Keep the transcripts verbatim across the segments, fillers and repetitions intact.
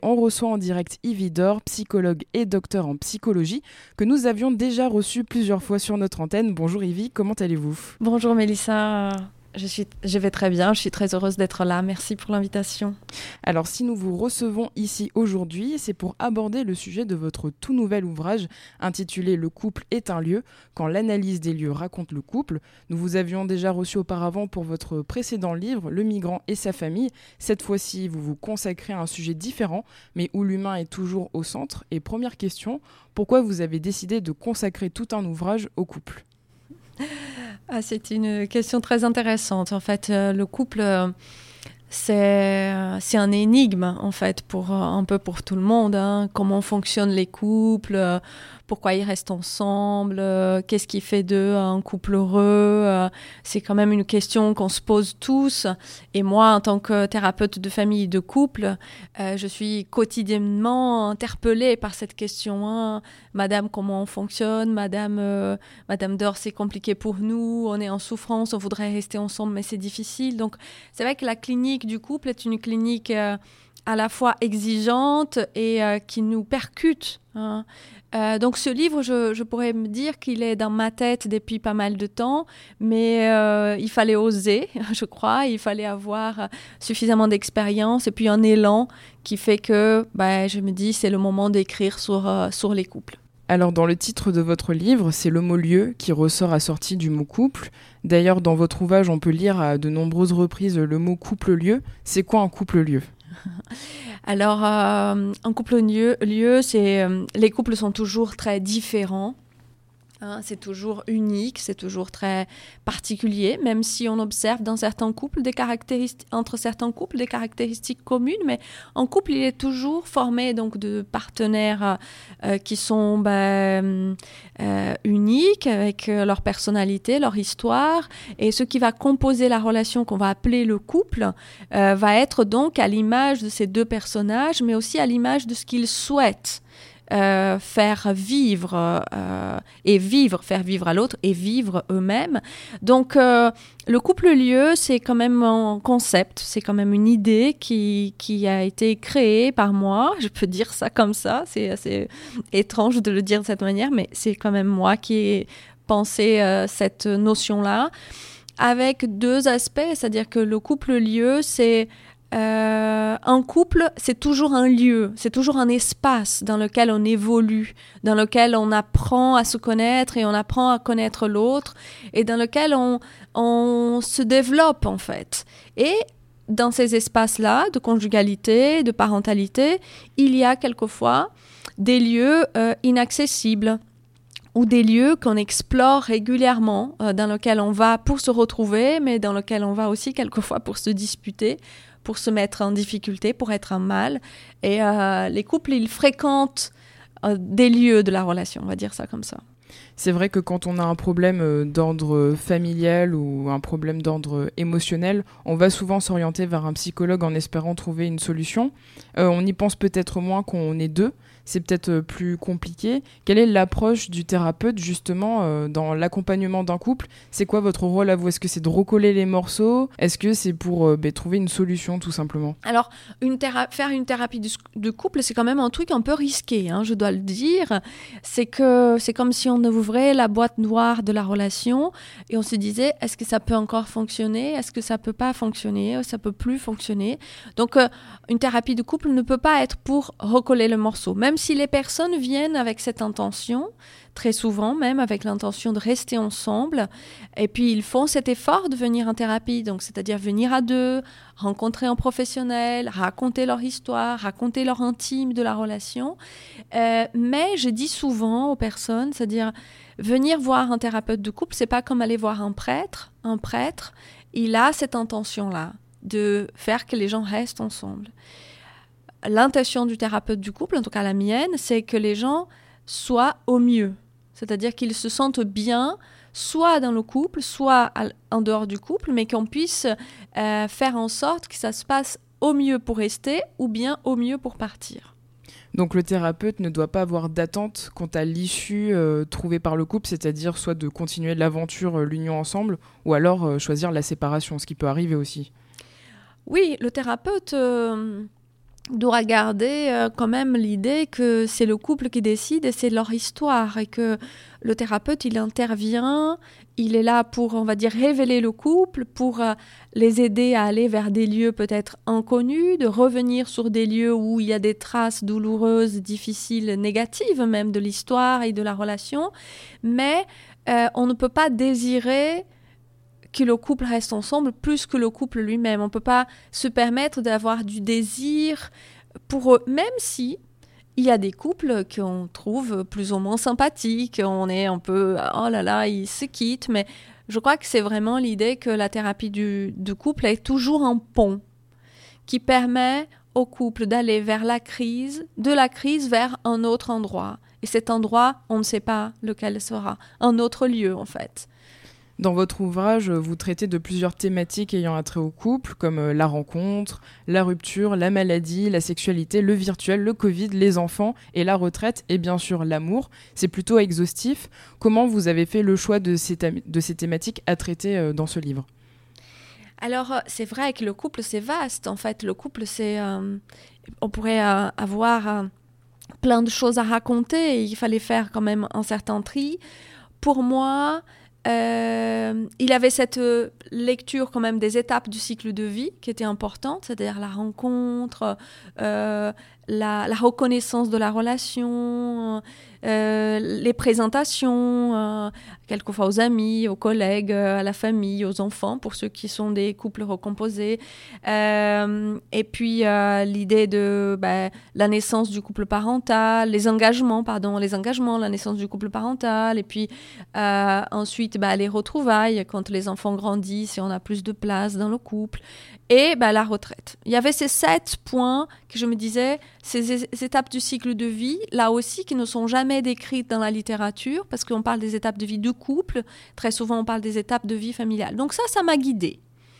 On reçoit en direct Yves Idor, psychologue et docteur en psychologie, que nous avions déjà reçu plusieurs fois sur notre antenne. Bonjour Yves, comment allez-vous ? Bonjour Mélissa, je, suis, je vais très bien, je suis très heureuse d'être là. Merci pour l'invitation. Alors si nous vous recevons ici aujourd'hui, c'est pour aborder le sujet de votre tout nouvel ouvrage intitulé « Le couple est un lieu, quand l'analyse des lieux raconte le couple ». Nous vous avions déjà reçu auparavant pour votre précédent livre « Le migrant et sa famille ». Cette fois-ci, vous vous consacrez à un sujet différent, mais où l'humain est toujours au centre. Et première question, pourquoi vous avez décidé de consacrer tout un ouvrage au couple ? Ah, c'est une question très intéressante. En fait, euh, le couple, euh, c'est, c'est un énigme, en fait, pour, euh, un peu pour tout le monde. Hein. Comment fonctionnent les couples, euh, pourquoi ils restent ensemble, euh, qu'est-ce qui fait d'eux un couple heureux. Euh, c'est quand même une question qu'on se pose tous. Et moi, en tant que thérapeute de famille et de couple, euh, je suis quotidiennement interpellée par cette question. Hein. Madame, comment on fonctionne ? Madame, euh, Madame Dor, c'est compliqué pour nous, on est en souffrance, on voudrait rester ensemble, mais c'est difficile. Donc, c'est vrai que la clinique du couple est une clinique euh, à la fois exigeante et euh, qui nous percute. Hein. Euh, donc ce livre, je, je pourrais me dire qu'il est dans ma tête depuis pas mal de temps, mais euh, il fallait oser, je crois, il fallait avoir suffisamment d'expérience et puis un élan qui fait que bah, je me dis c'est le moment d'écrire sur, euh, sur les couples. Alors dans le titre de votre livre, c'est le mot « lieu » qui ressort assorti du mot « couple ». D'ailleurs, dans votre ouvrage, on peut lire à de nombreuses reprises le mot « couple-lieu ». C'est quoi un couple-lieu ? Alors, euh, un couple-lieu, lieu, c'est, euh, les couples sont toujours très différents. Hein, c'est toujours unique, c'est toujours très particulier, même si on observe dans certains couples des caractéristiques, entre certains couples des caractéristiques communes, mais un couple, il est toujours formé donc, de partenaires euh, qui sont ben, euh, uniques, avec euh, leur personnalité, leur histoire, et ce qui va composer la relation qu'on va appeler le couple euh, va être donc à l'image de ces deux personnages, mais aussi à l'image de ce qu'ils souhaitent. Euh, faire vivre euh, et vivre, faire vivre à l'autre et vivre eux-mêmes. Donc, euh, le couple-lieu, c'est quand même un concept, c'est quand même une idée qui, qui a été créée par moi. Je peux dire ça comme ça, c'est assez étrange de le dire de cette manière, mais c'est quand même moi qui ai pensé euh, cette notion-là, avec deux aspects, c'est-à-dire que le couple-lieu, c'est Euh, un couple, c'est toujours un lieu, c'est toujours un espace dans lequel on évolue, dans lequel on apprend à se connaître et on apprend à connaître l'autre et dans lequel on, on se développe en fait. Et dans ces espaces-là de conjugalité, de parentalité, il y a quelquefois des lieux euh, inaccessibles ou des lieux qu'on explore régulièrement, euh, dans lesquels on va pour se retrouver, mais dans lesquels on va aussi quelquefois pour se disputer, pour se mettre en difficulté, pour être en mal. Et euh, les couples, ils fréquentent euh, des lieux de la relation, on va dire ça comme ça. C'est vrai que quand on a un problème d'ordre familial ou un problème d'ordre émotionnel, on va souvent s'orienter vers un psychologue en espérant trouver une solution. Euh, on y pense peut-être moins qu'on est deux. C'est peut-être plus compliqué. Quelle est l'approche du thérapeute justement euh, dans l'accompagnement d'un couple ? C'est quoi votre rôle à vous ? Est-ce que c'est de recoller les morceaux ? Est-ce que c'est pour euh, bah, trouver une solution tout simplement ? Alors, une théra- faire une thérapie de, de couple, c'est quand même un truc un peu risqué, hein, je dois le dire. C'est que c'est comme si on ouvrait la boîte noire de la relation et on se disait, est-ce que ça peut encore fonctionner ? Est-ce que ça peut pas fonctionner ? Ça peut plus fonctionner ? Donc, euh, une thérapie de couple ne peut pas être pour recoller le morceau. Même si les personnes viennent avec cette intention, très souvent même avec l'intention de rester ensemble, et puis ils font cet effort de venir en thérapie, donc c'est-à-dire venir à deux, rencontrer un professionnel, raconter leur histoire, raconter leur intime de la relation. Euh, mais je dis souvent aux personnes, c'est-à-dire venir voir un thérapeute de couple, c'est pas comme aller voir un prêtre. Un prêtre, il a cette intention-là de faire que les gens restent ensemble. L'intention du thérapeute du couple, en tout cas la mienne, c'est que les gens soient au mieux. C'est-à-dire qu'ils se sentent bien, soit dans le couple, soit en dehors du couple, mais qu'on puisse euh, faire en sorte que ça se passe au mieux pour rester ou bien au mieux pour partir. Donc le thérapeute ne doit pas avoir d'attente quant à l'issue euh, trouvée par le couple, c'est-à-dire soit de continuer l'aventure, euh, l'union ensemble, ou alors euh, choisir la séparation, ce qui peut arriver aussi. Oui, le thérapeute... Euh doit garder euh, quand même l'idée que c'est le couple qui décide et c'est leur histoire et que le thérapeute, il intervient, il est là pour, on va dire, révéler le couple, pour euh, les aider à aller vers des lieux peut-être inconnus, de revenir sur des lieux où il y a des traces douloureuses, difficiles, négatives même de l'histoire et de la relation, mais euh, on ne peut pas désirer que le couple reste ensemble plus que le couple lui-même. On ne peut pas se permettre d'avoir du désir pour eux, même si il y a des couples qu'on trouve plus ou moins sympathiques, on est un peu « oh là là, ils se quittent », mais je crois que c'est vraiment l'idée que la thérapie du, du couple est toujours un pont qui permet au couple d'aller vers la crise, de la crise vers un autre endroit. Et cet endroit, on ne sait pas lequel sera, un autre lieu en fait. Dans votre ouvrage, vous traitez de plusieurs thématiques ayant attrait au couple, comme la rencontre, la rupture, la maladie, la sexualité, le virtuel, le Covid, les enfants et la retraite, et bien sûr l'amour. C'est plutôt exhaustif. Comment vous avez fait le choix de ces, thé- de ces thématiques à traiter dans ce livre ? Alors, c'est vrai que le couple, c'est vaste. En fait, le couple, c'est... Euh, on pourrait euh, avoir euh, plein de choses à raconter et il fallait faire quand même un certain tri. Pour moi... Euh, il avait cette euh, lecture quand même des étapes du cycle de vie qui était importante, c'est-à-dire la rencontre, euh, la, la reconnaissance de la relation, euh, les présentations, euh, quelquefois aux amis, aux collègues, à la famille, aux enfants, pour ceux qui sont des couples recomposés. Euh, et puis euh, l'idée de bah, la naissance du couple parental, les engagements, pardon, les engagements, la naissance du couple parental, et puis euh, ensuite bah, les retrouvailles quand les enfants grandissent et on a plus de place dans le couple, et bah, la retraite. Il y avait ces sept points que je me disais, ces é- étapes du cycle de vie, là aussi, qui ne sont jamais décrites dans la littérature, parce qu'on parle des étapes de vie de couple, très souvent on parle des étapes de vie familiale. Donc ça, ça m'a guidée.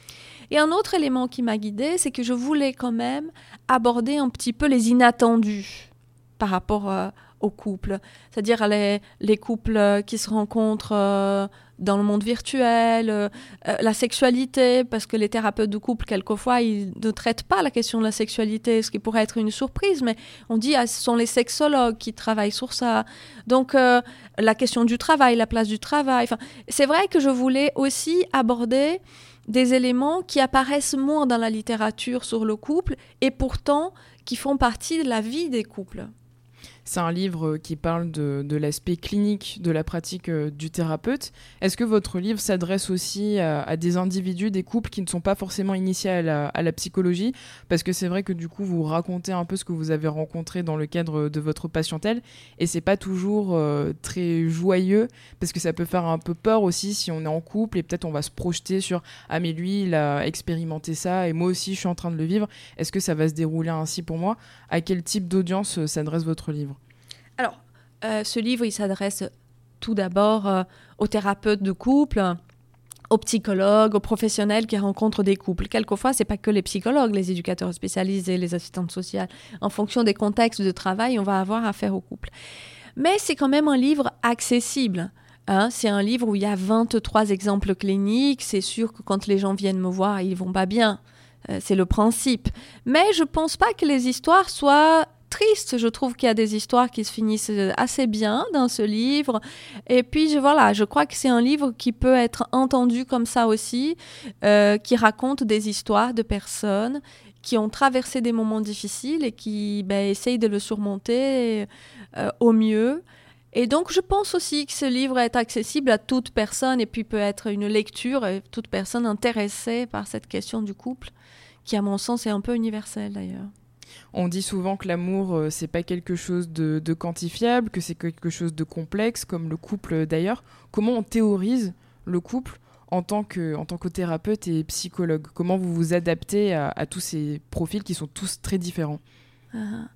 Et un autre élément qui m'a guidée, c'est que je voulais quand même aborder un petit peu les inattendus par rapport euh, aux couples. C'est-à-dire les, les couples qui se rencontrent euh, dans le monde virtuel, euh, la sexualité, parce que les thérapeutes de couple, quelquefois, ils ne traitent pas la question de la sexualité, ce qui pourrait être une surprise, mais on dit ah, ce sont les sexologues qui travaillent sur ça. Donc, euh, la question du travail, la place du travail. Enfin, c'est vrai que je voulais aussi aborder des éléments qui apparaissent moins dans la littérature sur le couple et pourtant qui font partie de la vie des couples. C'est un livre qui parle de, de l'aspect clinique de la pratique euh, du thérapeute. Est-ce que votre livre s'adresse aussi à, à des individus, des couples qui ne sont pas forcément initiés à la, à la psychologie ? Parce que c'est vrai que du coup, vous racontez un peu ce que vous avez rencontré dans le cadre de votre patientèle et c'est pas toujours euh, très joyeux parce que ça peut faire un peu peur aussi si on est en couple et peut-être on va se projeter sur « Ah mais lui, il a expérimenté ça et moi aussi, je suis en train de le vivre. Est-ce que ça va se dérouler ainsi pour moi ?» À quel type d'audience euh, s'adresse votre livre ? Alors, euh, ce livre, il s'adresse tout d'abord euh, aux thérapeutes de couple, aux psychologues, aux professionnels qui rencontrent des couples. Quelquefois, ce n'est pas que les psychologues, les éducateurs spécialisés, les assistantes sociales. En fonction des contextes de travail, on va avoir affaire aux couples. Mais c'est quand même un livre accessible. Hein, c'est un livre où il y a vingt-trois exemples cliniques. C'est sûr que quand les gens viennent me voir, ils ne vont pas bien. Euh, c'est le principe. Mais je ne pense pas que les histoires soient triste. Je trouve qu'il y a des histoires qui se finissent assez bien dans ce livre. Et puis, je, voilà, je crois que c'est un livre qui peut être entendu comme ça aussi, euh, qui raconte des histoires de personnes qui ont traversé des moments difficiles et qui ben, essayent de le surmonter euh, au mieux. Et donc, je pense aussi que ce livre est accessible à toute personne et puis peut être une lecture et toute personne intéressée par cette question du couple, qui, à mon sens, est un peu universelle d'ailleurs. On dit souvent que l'amour, euh, c'est pas quelque chose de, de quantifiable, que c'est quelque chose de complexe, comme le couple d'ailleurs. Comment on théorise le couple en tant que, en tant que thérapeute et psychologue ? Comment vous vous adaptez à, à tous ces profils qui sont tous très différents ? uh-huh.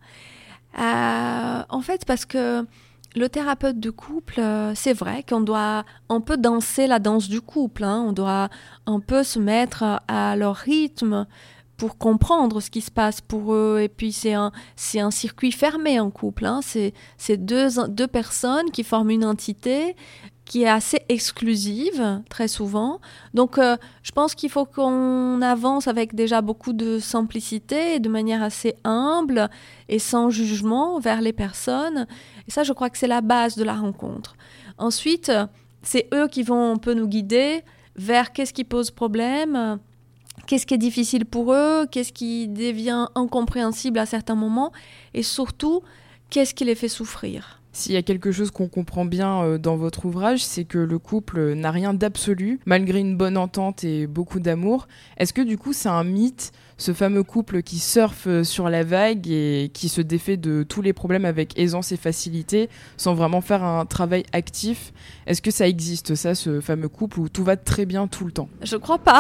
euh, En fait, parce que le thérapeute de couple, euh, c'est vrai qu'on doit un peu danser la danse du couple. Hein. On doit un peu se mettre à leur rythme pour comprendre ce qui se passe pour eux. Et puis, c'est un, c'est un circuit fermé en couple. Hein. C'est, c'est deux, deux personnes qui forment une entité qui est assez exclusive, très souvent. Donc, euh, je pense qu'il faut qu'on avance avec déjà beaucoup de simplicité, de manière assez humble et sans jugement vers les personnes. Et ça, je crois que c'est la base de la rencontre. Ensuite, c'est eux qui vont un peu nous guider vers qu'est-ce qui pose problème, qu'est-ce qui est difficile pour eux, qu'est-ce qui devient incompréhensible à certains moments, et surtout, qu'est-ce qui les fait souffrir. S'il y a quelque chose qu'on comprend bien euh, dans votre ouvrage, c'est que le couple n'a rien d'absolu, malgré une bonne entente et beaucoup d'amour. Est-ce que du coup c'est un mythe, ce fameux couple qui surfe sur la vague et qui se défait de tous les problèmes avec aisance et facilité, sans vraiment faire un travail actif? Est-ce que ça existe, ça, ce fameux couple où tout va très bien tout le temps? Je crois pas.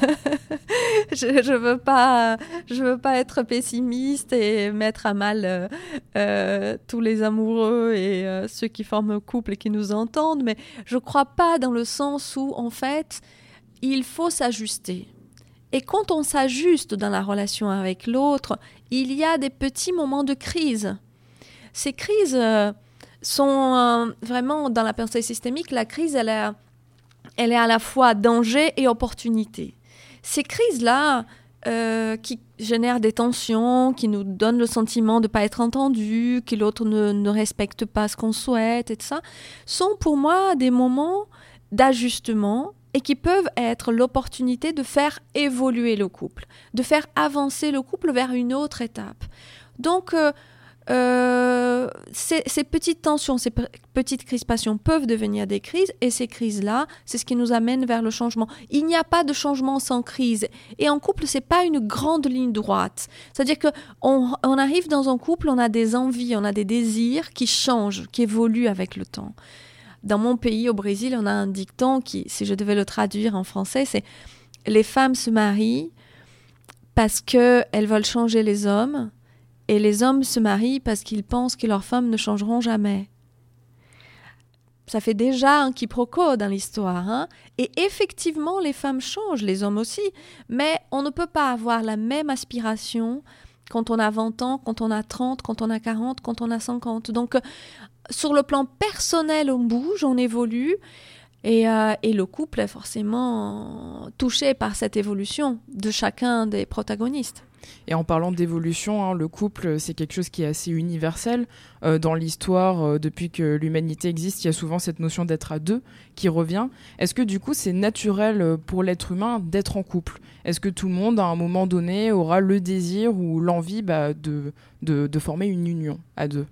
je, je veux pas, je veux pas être pessimiste et mettre à mal euh, euh, tous les amoureux et euh, ceux qui forment un couple et qui nous entendent, mais je crois pas dans le sens où, en fait, il faut s'ajuster. Et quand on s'ajuste dans la relation avec l'autre, il y a des petits moments de crise. Ces crises euh, sont euh, vraiment, dans la pensée systémique, la crise, elle est, elle est à la fois danger et opportunité. Ces crises-là, euh, qui génèrent des tensions, qui nous donnent le sentiment de ne pas être entendu, que l'autre ne, ne respecte pas ce qu'on souhaite, et tout ça, sont pour moi des moments d'ajustement et qui peuvent être l'opportunité de faire évoluer le couple, de faire avancer le couple vers une autre étape. Donc, euh, euh, ces, ces petites tensions, ces p- petites crispations peuvent devenir des crises, et ces crises-là, c'est ce qui nous amène vers le changement. Il n'y a pas de changement sans crise. Et en couple, c'est pas une grande ligne droite. C'est-à-dire qu'on on arrive dans un couple, on a des envies, on a des désirs qui changent, qui évoluent avec le temps. Dans mon pays, au Brésil, on a un dicton qui, si je devais le traduire en français, c'est « Les femmes se marient parce qu'elles veulent changer les hommes et les hommes se marient parce qu'ils pensent que leurs femmes ne changeront jamais. » Ça fait déjà un quiproquo dans l'histoire. Hein, et effectivement, les femmes changent, les hommes aussi, mais on ne peut pas avoir la même aspiration quand on a vingt ans, quand on a trente, quand on a quarante, quand on a cinquante. Donc, sur le plan personnel, on bouge, on évolue, et, euh, et le couple est forcément touché par cette évolution de chacun des protagonistes. Et en parlant d'évolution, hein, le couple, c'est quelque chose qui est assez universel. Euh, dans l'histoire, euh, depuis que l'humanité existe, il y a souvent cette notion d'être à deux qui revient. Est-ce que du coup, c'est naturel pour l'être humain d'être en couple? Est-ce que tout le monde, à un moment donné, aura le désir ou l'envie bah, de, de, de former une union à deux?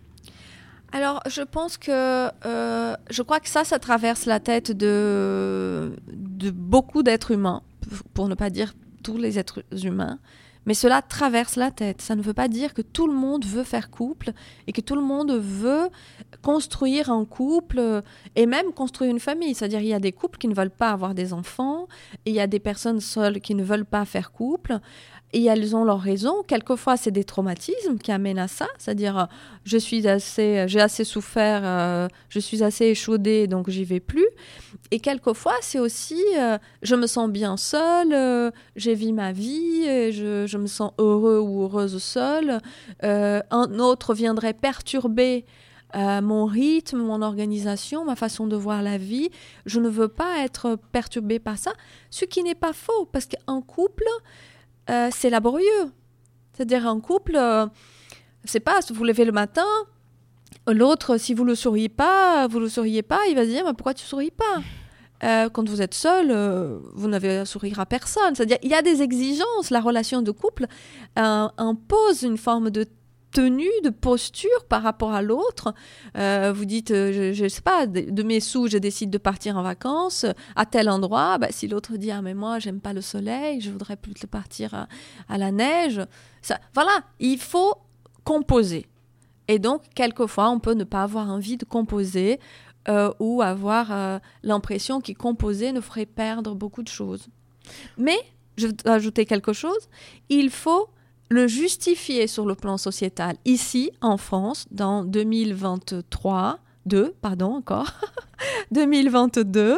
Alors, je pense que, euh, je crois que ça, ça traverse la tête de, de beaucoup d'êtres humains, pour ne pas dire tous les êtres humains, mais cela traverse la tête. Ça ne veut pas dire que tout le monde veut faire couple et que tout le monde veut construire un couple et même construire une famille. C'est-à-dire, il y a des couples qui ne veulent pas avoir des enfants et il y a des personnes seules qui ne veulent pas faire couple. Et elles ont leur raison. Quelquefois, c'est des traumatismes qui amènent à ça. C'est-à-dire, je suis assez, j'ai assez souffert, euh, je suis assez échaudée, donc j'y vais plus. Et quelquefois, c'est aussi, euh, je me sens bien seule, euh, j'ai vu ma vie, et je, je me sens heureux ou heureuse seule. Euh, un autre viendrait perturber euh, mon rythme, mon organisation, ma façon de voir la vie. Je ne veux pas être perturbée par ça. Ce qui n'est pas faux, parce qu'un couple... Euh, c'est laborieux. C'est-à-dire un couple, euh, c'est pas, si vous levez le matin, l'autre, si vous ne le souriez pas, vous ne le souriez pas, il va dire, mais pourquoi tu ne souris pas? Euh, quand vous êtes seul, euh, vous n'avez à sourire à personne. C'est-à-dire, il y a des exigences. La relation de couple euh, impose une forme de tenue, de posture par rapport à l'autre. Euh, vous dites, euh, je ne sais pas, de, de mes sous, je décide de partir en vacances à tel endroit. Bah, si l'autre dit, ah mais moi, j'aime pas le soleil, je voudrais plutôt partir à, à la neige. Ça, voilà, il faut composer. Et donc, quelquefois, on peut ne pas avoir envie de composer euh, ou avoir euh, l'impression que composer nous ferait perdre beaucoup de choses. Mais, je vais ajouter quelque chose, il faut le justifier sur le plan sociétal. Ici, en France, dans deux mille vingt-trois, deux, pardon encore, deux mille vingt-deux,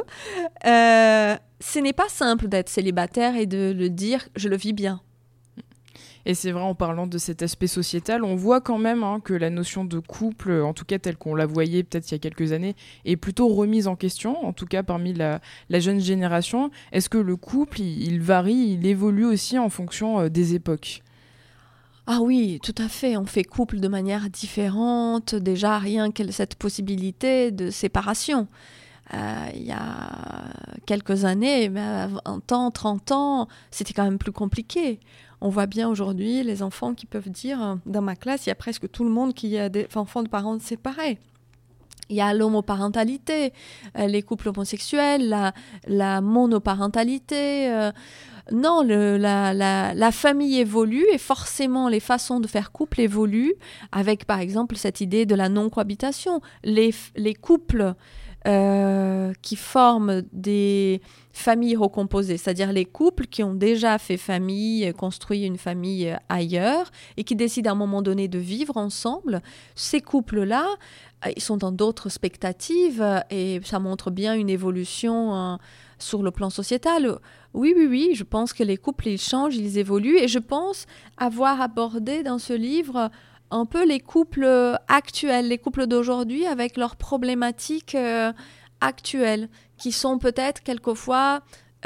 euh, ce n'est pas simple d'être célibataire et de le dire « je le vis bien ». Et c'est vrai, en parlant de cet aspect sociétal, on voit quand même hein, que la notion de couple, en tout cas telle qu'on la voyait peut-être il y a quelques années, est plutôt remise en question, en tout cas parmi la, la jeune génération. Est-ce que le couple, il, il varie, il évolue aussi en fonction euh, des époques ? Ah oui, tout à fait. On fait couple de manière différente. Déjà, rien que cette possibilité de séparation. Euh, il y a quelques années, vingt ans, trente ans, c'était quand même plus compliqué. On voit bien aujourd'hui les enfants qui peuvent dire, dans ma classe, il y a presque tout le monde qui a des enfants de parents séparés. Il y a l'homoparentalité, euh, les couples homosexuels, la, la monoparentalité. Euh, non, le, la, la, la famille évolue et forcément les façons de faire couple évoluent avec par exemple cette idée de la non-cohabitation. Les, les couples Euh, qui forment des familles recomposées, c'est-à-dire les couples qui ont déjà fait famille, construit une famille ailleurs et qui décident à un moment donné de vivre ensemble. Ces couples-là, ils sont dans d'autres expectatives et ça montre bien une évolution euh, sur le plan sociétal. Oui, oui, oui, je pense que les couples, ils changent, ils évoluent et je pense avoir abordé dans ce livre un peu les couples actuels, les couples d'aujourd'hui avec leurs problématiques euh, actuelles, qui sont peut-être quelquefois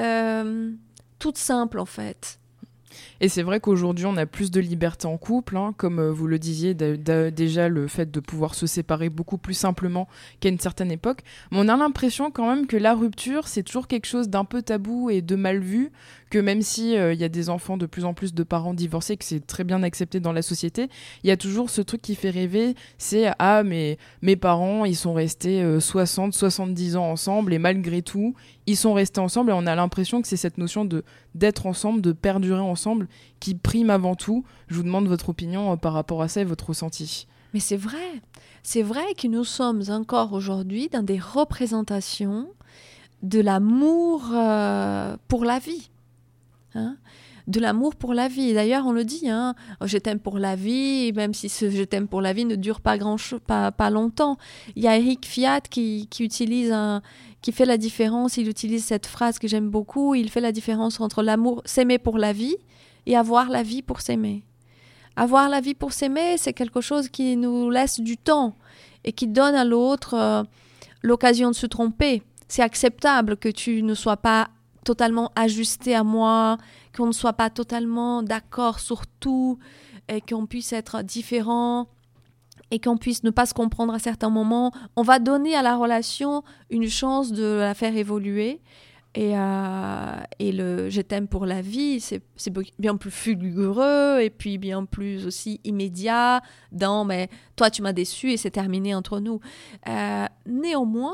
euh, toutes simples en fait. Et c'est vrai qu'aujourd'hui, on a plus de liberté en couple, hein, comme euh, vous le disiez, d- d- déjà le fait de pouvoir se séparer beaucoup plus simplement qu'à une certaine époque. Mais on a l'impression quand même que la rupture, c'est toujours quelque chose d'un peu tabou et de mal vu, que même si il euh, y a des enfants de plus en plus de parents divorcés, que c'est très bien accepté dans la société, il y a toujours ce truc qui fait rêver, c'est « Ah, mais mes parents, ils sont restés euh, soixante, soixante-dix ans ensemble et malgré tout, ils sont restés ensemble » et on a l'impression que c'est cette notion de, d'être ensemble, de perdurer ensemble qui prime avant tout. Je vous demande votre opinion euh, par rapport à ça et votre ressenti. Mais c'est vrai, c'est vrai que nous sommes encore aujourd'hui dans des représentations de l'amour euh, pour la vie. Hein, de l'amour pour la vie. D'ailleurs, on le dit, hein, je t'aime pour la vie, même si ce je t'aime pour la vie ne dure pas grand chose, pas, pas longtemps. Il y a Eric Fiat qui, qui utilise un, qui fait la différence, il utilise cette phrase que j'aime beaucoup, il fait la différence entre l'amour, s'aimer pour la vie et avoir la vie pour s'aimer. Avoir la vie pour s'aimer, c'est quelque chose qui nous laisse du temps et qui donne à l'autre euh, l'occasion de se tromper. C'est acceptable que tu ne sois pas totalement ajusté à moi, qu'on ne soit pas totalement d'accord sur tout, et qu'on puisse être différent et qu'on puisse ne pas se comprendre à certains moments. On va donner à la relation une chance de la faire évoluer. Et, euh, et le « je t'aime pour la vie », c'est, c'est bien plus fulgureux et puis bien plus aussi immédiat dans « mais toi tu m'as déçu et c'est terminé entre nous euh, ». Néanmoins,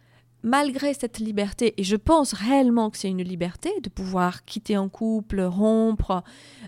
malgré cette liberté, et je pense réellement que c'est une liberté de pouvoir quitter un couple, rompre,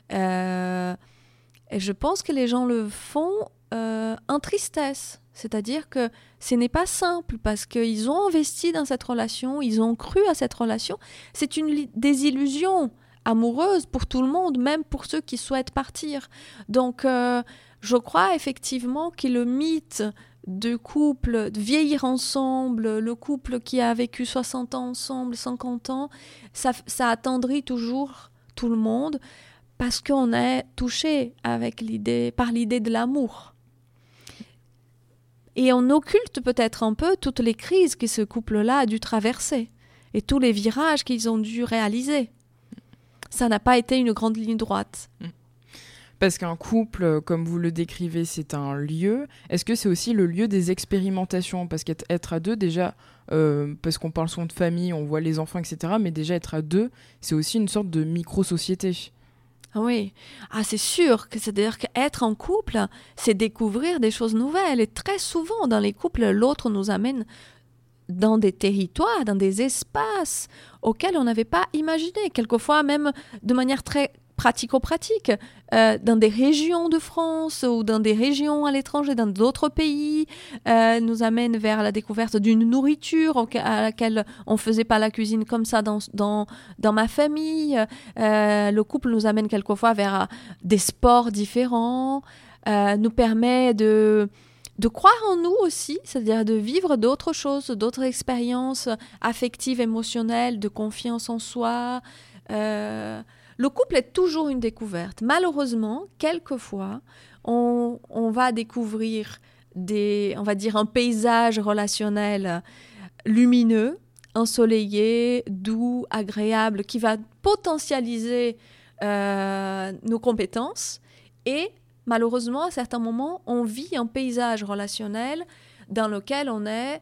euh, et je pense que les gens le font euh, en tristesse. C'est-à-dire que ce n'est pas simple parce qu'ils ont investi dans cette relation, ils ont cru à cette relation. C'est une li- désillusion amoureuse pour tout le monde, même pour ceux qui souhaitent partir. Donc, euh, je crois effectivement que le mythe de couple, de vieillir ensemble, le couple qui a vécu soixante ans ensemble, cinquante ans, ça, ça attendrit toujours tout le monde parce qu'on est touché avec l'idée, par l'idée de l'amour. Et on occulte peut-être un peu toutes les crises que ce couple-là a dû traverser et tous les virages qu'ils ont dû réaliser. Ça n'a pas été une grande ligne droite. Parce qu'un couple, comme vous le décrivez, c'est un lieu. Est-ce que c'est aussi le lieu des expérimentations ? Parce qu'être à deux, déjà, euh, parce qu'on parle souvent de famille, on voit les enfants, et cetera. Mais déjà, être à deux, c'est aussi une sorte de micro-société. Oui, ah, c'est sûr que c'est-à-dire qu'être en couple, c'est découvrir des choses nouvelles. Et très souvent, dans les couples, l'autre nous amène dans des territoires, dans des espaces auxquels on n'avait pas imaginé. Quelquefois, même de manière très pratico-pratique, euh, dans des régions de France ou dans des régions à l'étranger, dans d'autres pays, euh, nous amène vers la découverte d'une nourriture à laquelle on ne faisait pas la cuisine comme ça dans, dans, dans ma famille. Euh, le couple nous amène quelquefois vers des sports différents, euh, nous permet de, de croire en nous aussi, c'est-à-dire de vivre d'autres choses, d'autres expériences affectives, émotionnelles, de confiance en soi. Euh, le couple est toujours une découverte. Malheureusement, quelquefois, on, on va découvrir des, on va dire un paysage relationnel lumineux, ensoleillé, doux, agréable, qui va potentialiser euh, nos compétences. Et malheureusement, à certains moments, on vit un paysage relationnel dans lequel on est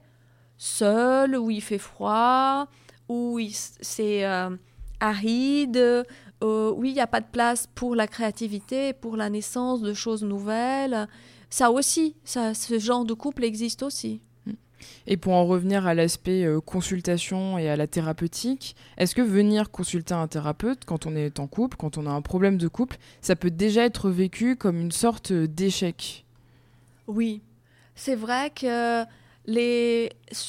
seul, où il fait froid, où il, c'est euh, aride, euh, où il n'y a pas de place pour la créativité, pour la naissance de choses nouvelles. Ça aussi, ça, ce genre de couple existe aussi. Et pour en revenir à l'aspect euh, consultation et à la thérapeutique, est-ce que venir consulter un thérapeute quand on est en couple, quand on a un problème de couple, ça peut déjà être vécu comme une sorte d'échec ? Oui, c'est vrai que les...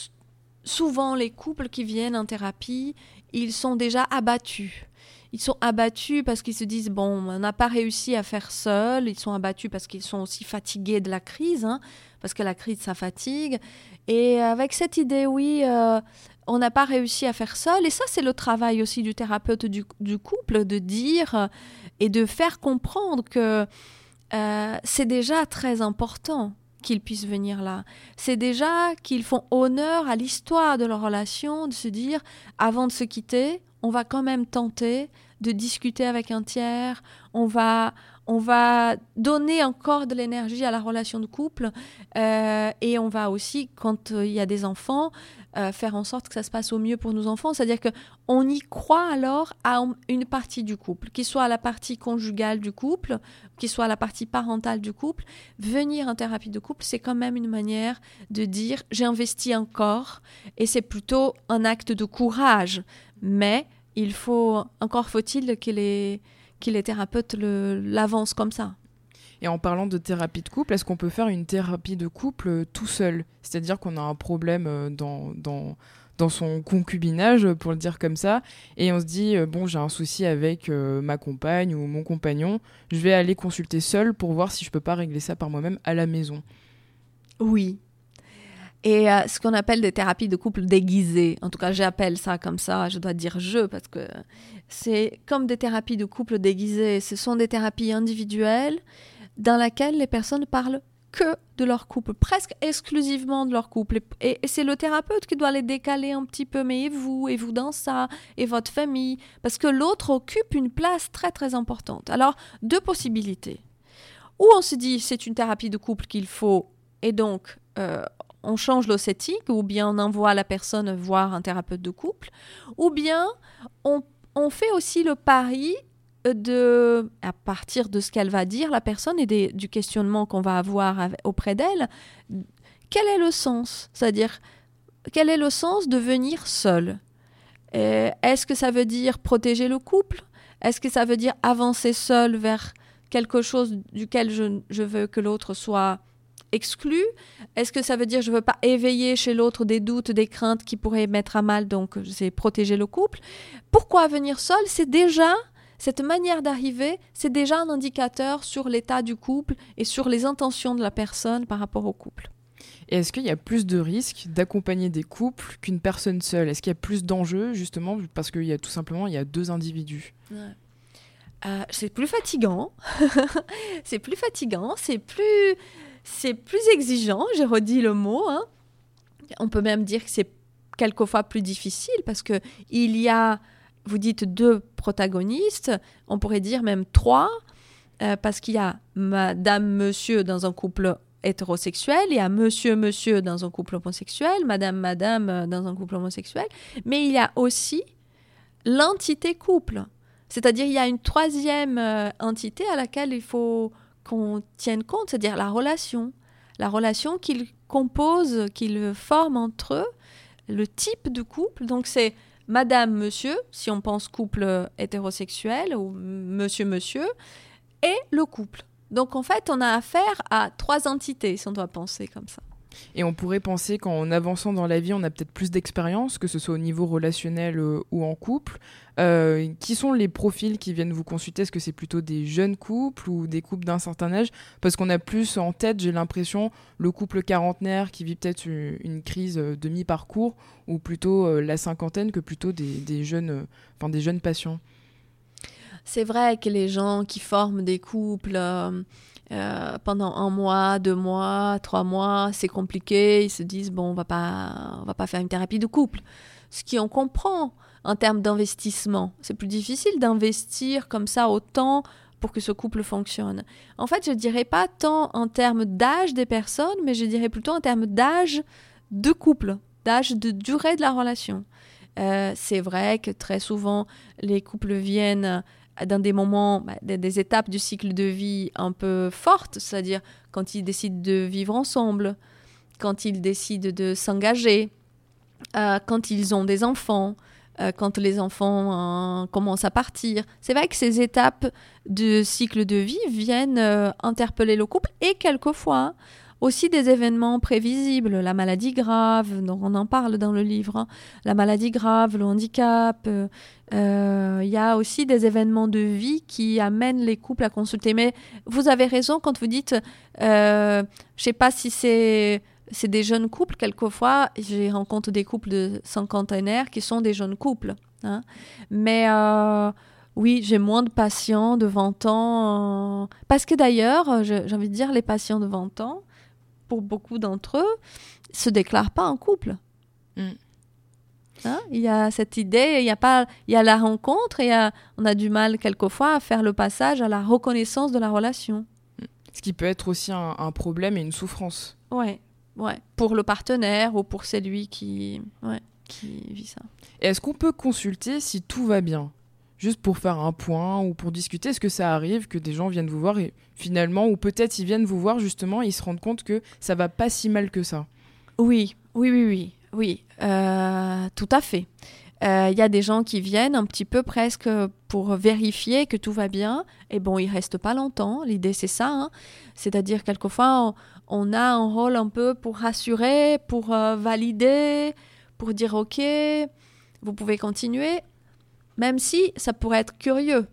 souvent les couples qui viennent en thérapie, ils sont déjà abattus. Ils sont abattus parce qu'ils se disent, bon, on n'a pas réussi à faire seul. Ils sont abattus parce qu'ils sont aussi fatigués de la crise, hein, parce que la crise, ça fatigue. Et avec cette idée, oui, euh, on n'a pas réussi à faire seul. Et ça, c'est le travail aussi du thérapeute du, du couple, de dire euh, et de faire comprendre que euh, c'est déjà très important qu'ils puissent venir là. C'est déjà qu'ils font honneur à l'histoire de leur relation, de se dire, avant de se quitter, on va quand même tenter de discuter avec un tiers, on va, on va donner encore de l'énergie à la relation de couple euh, et on va aussi, quand euh, il y a des enfants, euh, faire en sorte que ça se passe au mieux pour nos enfants. C'est-à-dire qu'on y croit alors à une partie du couple, qu'il soit à la partie conjugale du couple, qu'il soit à la partie parentale du couple. Venir en thérapie de couple, c'est quand même une manière de dire « j'ai investi encore » et c'est plutôt un acte de courage. Mais il faut, encore faut-il que les, que les thérapeutes le, l'avancent comme ça. Et en parlant de thérapie de couple, est-ce qu'on peut faire une thérapie de couple tout seul ? C'est-à-dire qu'on a un problème dans, dans, dans son concubinage, pour le dire comme ça, et on se dit, bon, j'ai un souci avec euh, ma compagne ou mon compagnon, je vais aller consulter seul pour voir si je peux pas régler ça par moi-même à la maison. Oui. Et euh, ce qu'on appelle des thérapies de couple déguisées, en tout cas j'appelle ça comme ça, je dois dire je, parce que c'est comme des thérapies de couple déguisées, ce sont des thérapies individuelles dans lesquelles les personnes parlent que de leur couple, presque exclusivement de leur couple. Et, et c'est le thérapeute qui doit les décaler un petit peu, mais et vous, et vous dans ça, et votre famille, parce que l'autre occupe une place très très importante. Alors, deux possibilités. Ou on se dit c'est une thérapie de couple qu'il faut, et donc... Euh, on change le setting, ou bien on envoie la personne voir un thérapeute de couple, ou bien on, on fait aussi le pari de, à partir de ce qu'elle va dire, la personne, et des, du questionnement qu'on va avoir avec, auprès d'elle, quel est le sens ? C'est-à-dire, quel est le sens de venir seul ? euh, Est-ce que ça veut dire protéger le couple ? Est-ce que ça veut dire avancer seul vers quelque chose duquel je, je veux que l'autre soit exclu? Est-ce que ça veut dire que je ne veux pas éveiller chez l'autre des doutes, des craintes qui pourraient mettre à mal, donc c'est protéger le couple? Pourquoi venir seul? C'est déjà, cette manière d'arriver, c'est déjà un indicateur sur l'état du couple et sur les intentions de la personne par rapport au couple. Et est-ce qu'il y a plus de risques d'accompagner des couples qu'une personne seule ? Est-ce qu'il y a plus d'enjeux, justement, parce qu'il y a tout simplement il y a deux individus ? Ouais. Euh, c'est plus fatigant. c'est plus fatigant, c'est plus... C'est plus exigeant, j'ai redit le mot. Hein. On peut même dire que c'est quelquefois plus difficile parce qu'il y a, vous dites deux protagonistes, on pourrait dire même trois, euh, parce qu'il y a madame, monsieur dans un couple hétérosexuel, il y a monsieur, monsieur dans un couple homosexuel, madame, madame dans un couple homosexuel, mais il y a aussi l'entité couple. C'est-à-dire il y a une troisième euh, entité à laquelle il faut... qu'on tienne compte, c'est-à-dire la relation, la relation qu'ils composent, qu'ils forment entre eux, le type de couple. Donc c'est madame, monsieur, si on pense couple hétérosexuel, ou monsieur, monsieur, et le couple. Donc en fait, on a affaire à trois entités, si on doit penser comme ça. Et on pourrait penser qu'en avançant dans la vie, on a peut-être plus d'expérience, que ce soit au niveau relationnel euh, ou en couple. Euh, qui sont les profils qui viennent vous consulter ? Est-ce que c'est plutôt des jeunes couples ou des couples d'un certain âge ? Parce qu'on a plus en tête, j'ai l'impression, le couple quarantenaire qui vit peut-être une, une crise de mi-parcours, ou plutôt euh, la cinquantaine, que plutôt des, des, jeunes, euh, enfin, des jeunes patients. C'est vrai que les gens qui forment des couples euh, euh, pendant un mois, deux mois, trois mois, c'est compliqué. Ils se disent, bon, on va pas, on va pas faire une thérapie de couple. Ce qui on comprend en termes d'investissement. C'est plus difficile d'investir comme ça autant pour que ce couple fonctionne. En fait, je dirais pas tant en termes d'âge des personnes, mais je dirais plutôt en termes d'âge de couple, d'âge de durée de la relation. Euh, c'est vrai que très souvent, les couples viennent dans des moments, bah, des, des étapes du cycle de vie un peu fortes, c'est-à-dire quand ils décident de vivre ensemble, quand ils décident de s'engager, euh, quand ils ont des enfants, euh, quand les enfants euh, commencent à partir. C'est vrai que ces étapes du cycle de vie viennent euh, interpeller le couple et quelquefois aussi des événements prévisibles, la maladie grave, dont on en parle dans le livre, hein, la maladie grave, le handicap. Il euh, euh, y a aussi des événements de vie qui amènent les couples à consulter. Mais vous avez raison quand vous dites, euh, je ne sais pas si c'est, c'est des jeunes couples, quelquefois, j'ai rencontré des couples de cinquantenaires qui sont des jeunes couples. Hein. Mais... Euh, Oui, j'ai moins de patients de vingt ans. Euh, parce que d'ailleurs, je, j'ai envie de dire, les patients de vingt ans, pour beaucoup d'entre eux, ne se déclarent pas en couple. Mm. Hein? Il y a cette idée, il y a, pas, il y a la rencontre, et il y a, on a du mal quelquefois à faire le passage à la reconnaissance de la relation. Ce qui peut être aussi un, un problème et une souffrance. Ouais, ouais, pour le partenaire ou pour celui qui, ouais, qui vit ça. Et est-ce qu'on peut consulter si tout va bien ? Juste pour faire un point ou pour discuter, est-ce que ça arrive que des gens viennent vous voir et finalement, ou peut-être ils viennent vous voir justement et ils se rendent compte que ça va pas si mal que ça ? Oui, oui, oui, oui, oui, euh, tout à fait. Il euh, y a des gens qui viennent un petit peu presque pour vérifier que tout va bien. Et bon, ils restent pas longtemps. L'idée, c'est ça. Hein. C'est-à-dire, quelquefois, on, on a un rôle un peu pour rassurer, pour euh, valider, pour dire « Ok, vous pouvez continuer ». Même si ça pourrait être curieux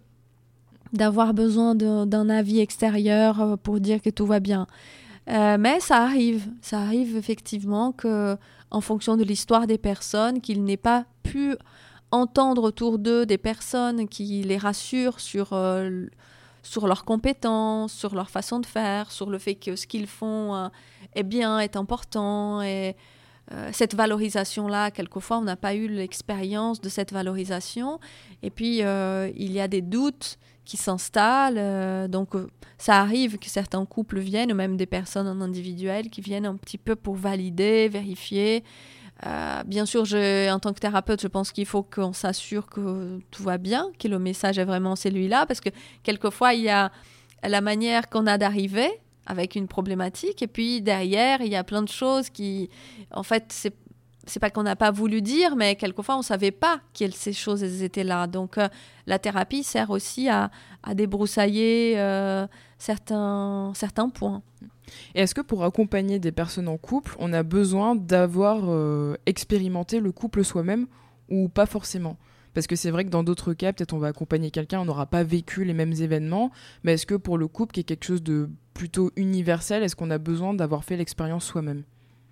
d'avoir besoin de, d'un avis extérieur pour dire que tout va bien. Euh, mais ça arrive. Ça arrive effectivement qu'en fonction de l'histoire des personnes, qu'ils n'aient pas pu entendre autour d'eux des personnes qui les rassurent sur, euh, sur leurs compétences, sur leur façon de faire, sur le fait que ce qu'ils font euh, est bien, est important, et Euh, cette valorisation-là, quelquefois, on n'a pas eu l'expérience de cette valorisation. Et puis, euh, il y a des doutes qui s'installent. Euh, donc, euh, ça arrive que certains couples viennent, ou même des personnes en individuel, qui viennent un petit peu pour valider, vérifier. Euh, bien sûr, je, en tant que thérapeute, je pense qu'il faut qu'on s'assure que tout va bien, que le message est vraiment celui-là. Parce que, quelquefois, il y a la manière qu'on a d'arriver avec une problématique, et puis derrière, il y a plein de choses qui, en fait, c'est, c'est pas qu'on n'a pas voulu dire, mais quelquefois, on savait pas que ces choses elles étaient là. Donc, euh, la thérapie sert aussi à, à débroussailler euh, certains, certains points. Et est-ce que pour accompagner des personnes en couple, on a besoin d'avoir euh, expérimenté le couple soi-même ou pas forcément ? Parce que c'est vrai que dans d'autres cas, peut-être on va accompagner quelqu'un, on n'aura pas vécu les mêmes événements, mais est-ce que pour le couple, qui est quelque chose de plutôt universel, est-ce qu'on a besoin d'avoir fait l'expérience soi-même ?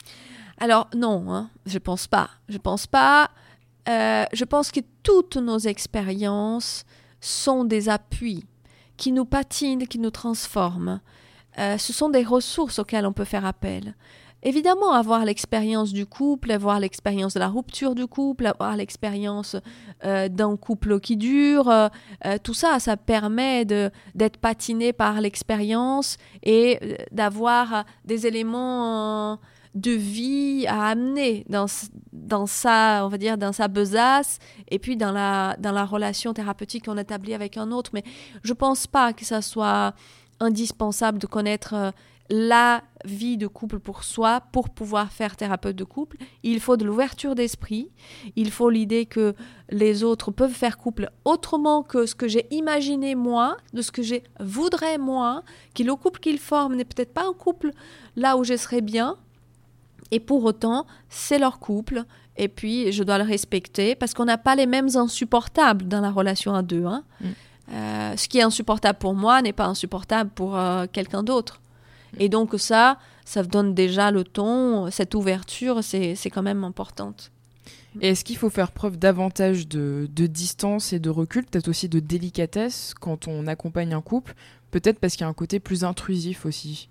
Alors non, hein, je pense pas. Je pense pas. Euh, je pense que toutes nos expériences sont des appuis qui nous patinent, qui nous transforment. Euh, ce sont des ressources auxquelles on peut faire appel. Évidemment, avoir l'expérience du couple, avoir l'expérience de la rupture du couple, avoir l'expérience euh, d'un couple qui dure, euh, tout ça, ça permet de, d'être patiné par l'expérience et euh, d'avoir des éléments euh, de vie à amener dans, dans sa, on va dire, dans sa besace et puis dans la, dans la relation thérapeutique qu'on établit avec un autre. Mais je pense pas que ça soit indispensable de connaître euh, la vie de couple pour soi, pour pouvoir faire thérapeute de couple. Il faut de l'ouverture d'esprit, il faut l'idée que les autres peuvent faire couple autrement que ce que j'ai imaginé moi, de ce que je voudrais moi, que le couple qu'ils forment n'est peut-être pas un couple là où je serais bien, et pour autant, c'est leur couple, et puis je dois le respecter, parce qu'on n'a pas les mêmes insupportables dans la relation à deux. Hein. Mm. Euh, ce qui est insupportable pour moi n'est pas insupportable pour euh, quelqu'un d'autre. Et donc ça, ça donne déjà le ton, cette ouverture, c'est, c'est quand même importante. Et est-ce qu'il faut faire preuve davantage de, de distance et de recul, peut-être aussi de délicatesse quand on accompagne un couple, peut-être parce qu'il y a un côté plus intrusif aussi?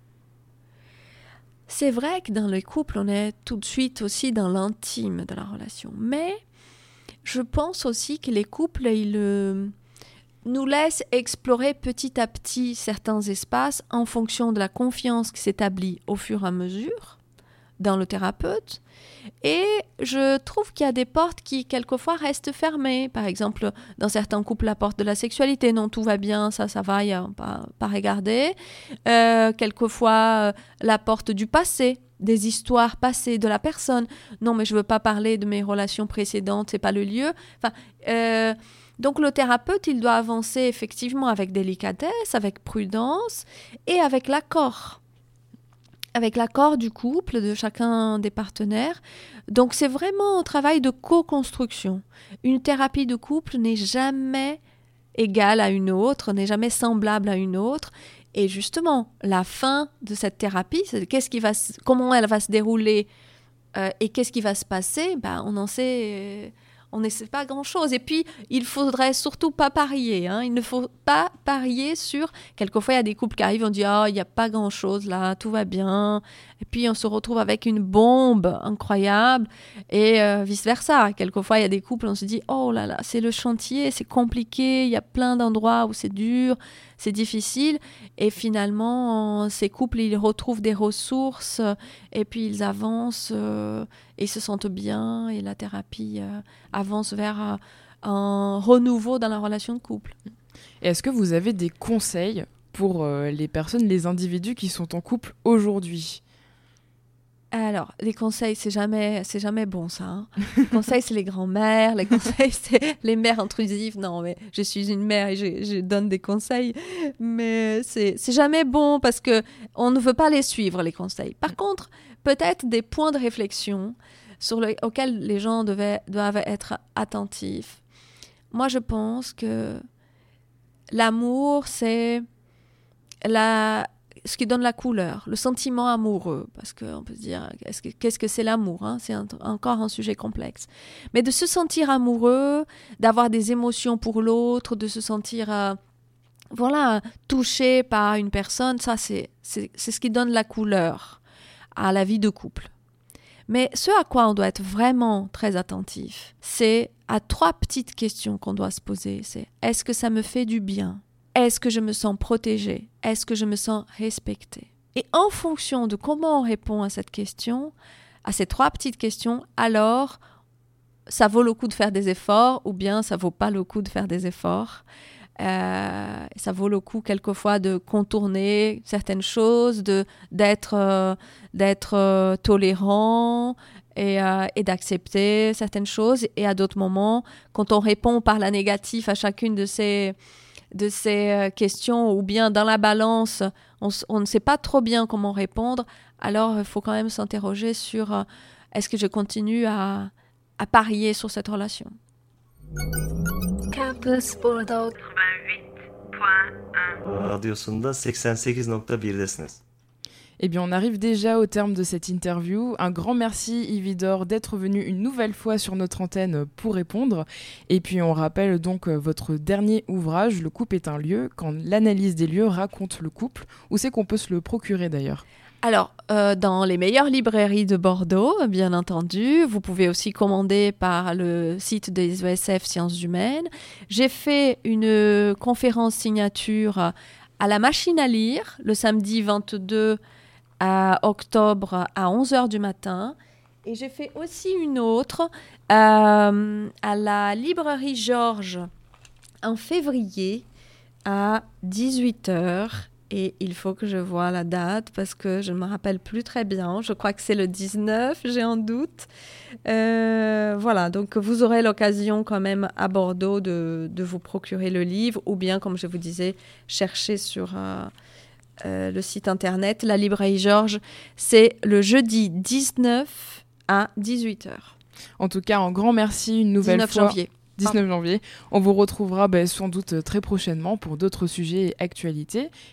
C'est vrai que dans le couple, on est tout de suite aussi dans l'intime de la relation. Mais je pense aussi que les couples, ils euh, nous laissent explorer petit à petit certains espaces en fonction de la confiance qui s'établit au fur et à mesure dans le thérapeute. Et je trouve qu'il y a des portes qui, quelquefois, restent fermées. Par exemple, dans certains couples, la porte de la sexualité, non, tout va bien, ça, ça va, il n'y a pas, pas regarder. Euh, quelquefois, euh, la porte du passé, des histoires passées de la personne. Non, mais je ne veux pas parler de mes relations précédentes, ce n'est pas le lieu. Enfin, euh, donc, le thérapeute, il doit avancer effectivement avec délicatesse, avec prudence et avec l'accord. avec l'accord du couple, de chacun des partenaires. Donc, c'est vraiment un travail de co-construction. Une thérapie de couple n'est jamais égale à une autre, n'est jamais semblable à une autre. Et justement, la fin de cette thérapie, c'est qu'est-ce qui va, comment elle va se dérouler euh, et qu'est-ce qui va se passer, ben, on en sait... Euh, on ne sait pas grand-chose. Et puis, il faudrait surtout pas parier. Hein. Il ne faut pas parier sur... Quelquefois, il y a des couples qui arrivent, on dit « Ah, oh, il n'y a pas grand-chose là, tout va bien. » Et puis, on se retrouve avec une bombe incroyable et euh, vice-versa. Quelquefois, il y a des couples, on se dit « Oh là là, c'est le chantier, c'est compliqué, il y a plein d'endroits où c'est dur, c'est difficile. » Et finalement, ces couples, ils retrouvent des ressources et puis ils avancent... Euh, et se sentent bien, et la thérapie euh, avance vers euh, un renouveau dans la relation de couple. Et est-ce que vous avez des conseils pour euh, les personnes, les individus qui sont en couple aujourd'hui? Alors, les conseils, c'est jamais, c'est jamais bon, ça. Hein. Les conseils, c'est les grands-mères, les conseils, c'est les mères intrusives. Non, mais je suis une mère et je, je donne des conseils, mais c'est, c'est jamais bon parce qu'on ne veut pas les suivre, les conseils. Par contre, peut-être des points de réflexion sur le, auxquels les gens devaient, doivent être attentifs. Moi, je pense que l'amour, c'est la, ce qui donne la couleur, le sentiment amoureux. Parce qu'on peut se dire, qu'est-ce que, qu'est-ce que c'est l'amour, hein? C'est un, encore un sujet complexe. Mais de se sentir amoureux, d'avoir des émotions pour l'autre, de se sentir... Euh, voilà, touché par une personne, ça, c'est, c'est, c'est ce qui donne la couleur à la vie de couple. Mais ce à quoi on doit être vraiment très attentif, c'est à trois petites questions qu'on doit se poser. C'est est-ce que ça me fait du bien? Est-ce que je me sens protégée? Est-ce que je me sens respectée? Et en fonction de comment on répond à cette question, à ces trois petites questions, alors ça vaut le coup de faire des efforts ou bien ça vaut pas le coup de faire des efforts. Euh, ça vaut le coup quelquefois de contourner certaines choses, de, d'être, euh, d'être euh, tolérant et, euh, et d'accepter certaines choses. Et à d'autres moments, quand on répond par la négative à chacune de ces, de ces euh, questions ou bien dans la balance, on, on ne sait pas trop bien comment répondre, alors il faut quand même s'interroger sur euh, est-ce que je continue à, à parier sur cette relation. Campus Bordeaux Radyosunda seksen sekiz nokta birdesiniz. Eh bien, on arrive déjà au terme de cette interview. Un grand merci, Ividore, d'être venu une nouvelle fois sur notre antenne pour répondre. Et puis, on rappelle donc votre dernier ouvrage, Le couple est un lieu, quand l'analyse des lieux raconte le couple. Où c'est qu'on peut se le procurer d'ailleurs ? Alors, euh, dans les meilleures librairies de Bordeaux, bien entendu. Vous pouvez aussi commander par le site des E S F Sciences Humaines. J'ai fait une conférence signature à la machine à lire le samedi vingt-deux octobre à onze heures du matin. Et j'ai fait aussi une autre euh, à la librairie Georges en février à dix-huit heures. Et il faut que je voie la date parce que je ne me rappelle plus très bien. Je crois que c'est le dix-neuf, j'ai un doute. Euh, voilà, donc vous aurez l'occasion quand même à Bordeaux de, de vous procurer le livre ou bien, comme je vous disais, chercher sur euh, euh, le site internet. La librairie Georges, c'est le jeudi dix-neuf à dix-huit heures. En tout cas, un grand merci une nouvelle dix-neuf fois. janvier. dix-neuf janvier. On vous retrouvera bah, sans doute très prochainement pour d'autres sujets et actualités.